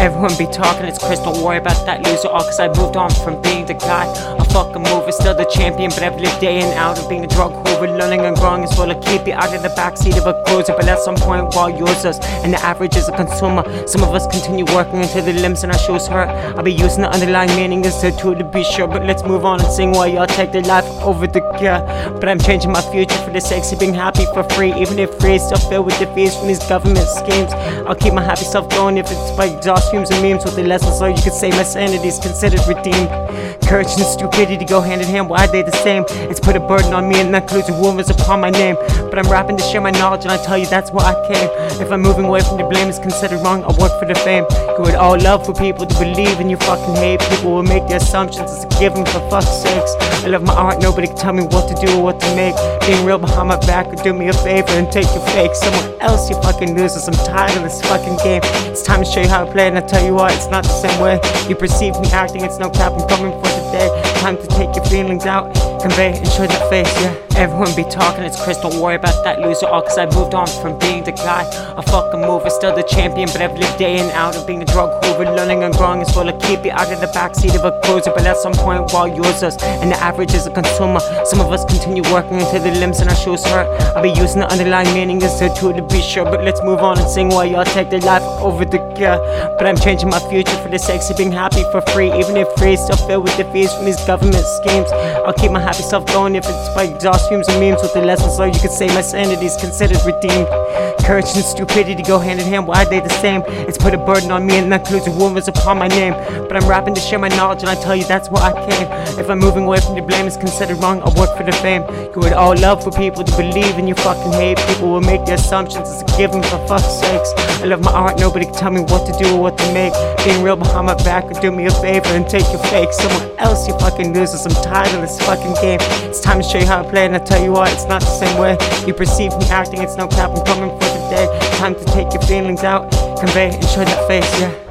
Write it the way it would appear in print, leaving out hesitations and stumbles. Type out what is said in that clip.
Everyone be talking, it's Chris, don't worry about that loser all, cause I moved on from being the guy. A fucking mover, still the champion, but I've lived day in and out of being a drug hoover. Learning and growing as well, I keep you out of the backseat of a cruiser, but at some point while yours us, and the average is a consumer. Some of us continue working until the limbs in our shoes hurt. I'll be using the underlying meaning instead to be sure, but let's move on and sing while y'all take their life over the gear. But I'm changing my future for the sake of being happy for free, even if free is still filled with defeats from these government schemes. I'll keep my happy self going if it's by exhaust fumes and memes with the lessons, so you could say my sanity is considered redeemed. Courage and stupidity go hand in hand, why are they the same? It's put a burden on me and that includes rumors upon my name. But I'm rapping to share my knowledge and I tell you that's why I came. If I'm moving away from the blame is considered wrong, I work for the fame. Go with all love for people to believe in you fucking hate. People will make their assumptions, it's a given for fuck's sakes. I love my art, nobody can tell me what to do or what to make. Being real behind my back would do me a favor and take your fake. Someone else, you fucking losers, I'm tired of this fucking game. It's time to show you how to play and I tell you what, it's not the same way. You perceive me acting, it's no cap, I'm coming for today. Time to take your feelings out, convey and show that face, yeah. Everyone be talking, it's Chris, don't worry about that loser all, cause I moved on from being the guy. A fucking mover, still the champion, but I've lived day in and out of being a drug hoover. Learning and growing as well, I keep you out of the backseat of a cruiser, but at some point while yours us, and the average is a consumer. Some of us continue working until the limbs in our shoes hurt. I'll be using the underlying meaning instead to be sure, but let's move on and sing while y'all take their life over the gear. But I'm changing my future for the sake of being happy for free, even if free is still filled with defeats from these government schemes. I'll keep my happy self going if it's by exhaust fumes and memes with the lessons, so you could say my sanity is considered redeemed. Courage and stupidity go hand in hand, why are they the same? It's put a burden on me and that includes rumors upon my name. But I'm rapping to share my knowledge and I tell you that's why I came. If I'm moving away from the blame is considered wrong, I work for the fame. Go with all love for people to believe in you fucking hate. People will make their assumptions, it's a given for fuck's sakes. I love my art, nobody can tell me what to do or what to make. Being real behind my back would do me a favor and take your fake. Someone else, you fucking losers, I'm tired of this fucking game. It's time to show you how to play and I tell you what, it's not the same way. You perceive me acting, it's no cap, I'm coming for the day. Time to take your feelings out, convey and show that face, yeah.